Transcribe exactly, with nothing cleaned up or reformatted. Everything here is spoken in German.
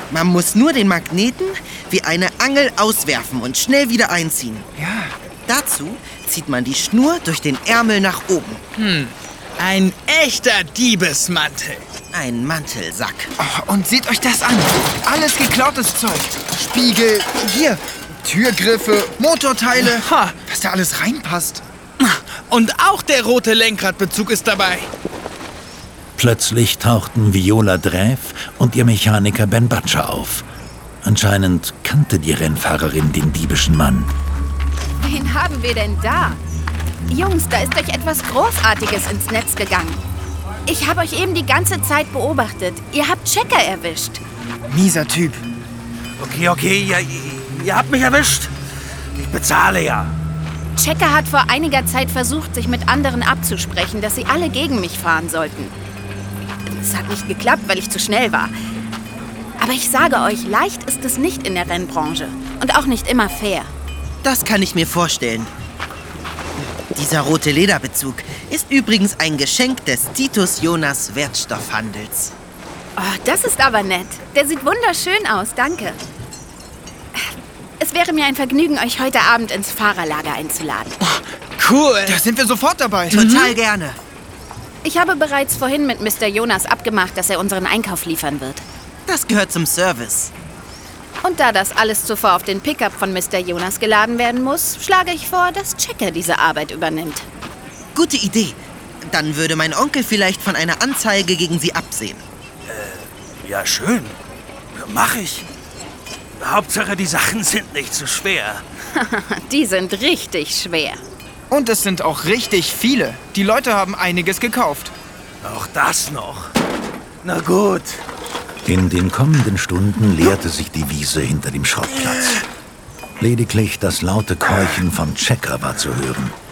Man muss nur den Magneten wie eine Angel auswerfen und schnell wieder einziehen. Ja. Dazu zieht man die Schnur durch den Ärmel nach oben. Hm, ein echter Diebesmantel. Ein Mantelsack. Oh, und seht euch das an. Alles geklautes Zeug. Spiegel, hier, Türgriffe, Motorteile. Ha. Was da alles reinpasst. Und auch der rote Lenkradbezug ist dabei. Plötzlich tauchten Viola Dräf und ihr Mechaniker Ben Butcher auf. Anscheinend kannte die Rennfahrerin den diebischen Mann. Wen haben wir denn da? Jungs, da ist euch etwas Großartiges ins Netz gegangen. Ich habe euch eben die ganze Zeit beobachtet. Ihr habt Checker erwischt. Mieser Typ. Okay, okay, ihr, ihr habt mich erwischt. Ich bezahle ja. Checker hat vor einiger Zeit versucht, sich mit anderen abzusprechen, dass sie alle gegen mich fahren sollten. Es hat nicht geklappt, weil ich zu schnell war. Aber ich sage euch, leicht ist es nicht in der Rennbranche. Und auch nicht immer fair. Das kann ich mir vorstellen. Dieser rote Lederbezug ist übrigens ein Geschenk des Titus Jonas Wertstoffhandels. Oh, das ist aber nett. Der sieht wunderschön aus, danke. Es wäre mir ein Vergnügen, euch heute Abend ins Fahrerlager einzuladen. Cool. Da sind wir sofort dabei. Total gerne. Ich habe bereits vorhin mit Mister Jonas abgemacht, dass er unseren Einkauf liefern wird. Das gehört zum Service. Und da das alles zuvor auf den Pickup von Mister Jonas geladen werden muss, schlage ich vor, dass Checker diese Arbeit übernimmt. Gute Idee. Dann würde mein Onkel vielleicht von einer Anzeige gegen Sie absehen. Ja, schön. Mach ich. Hauptsache, die Sachen sind nicht zu schwer. Die sind richtig schwer. Und es sind auch richtig viele. Die Leute haben einiges gekauft. Auch das noch. Na gut. In den kommenden Stunden leerte sich die Wiese hinter dem Schrottplatz. Lediglich das laute Keuchen von Checker war zu hören.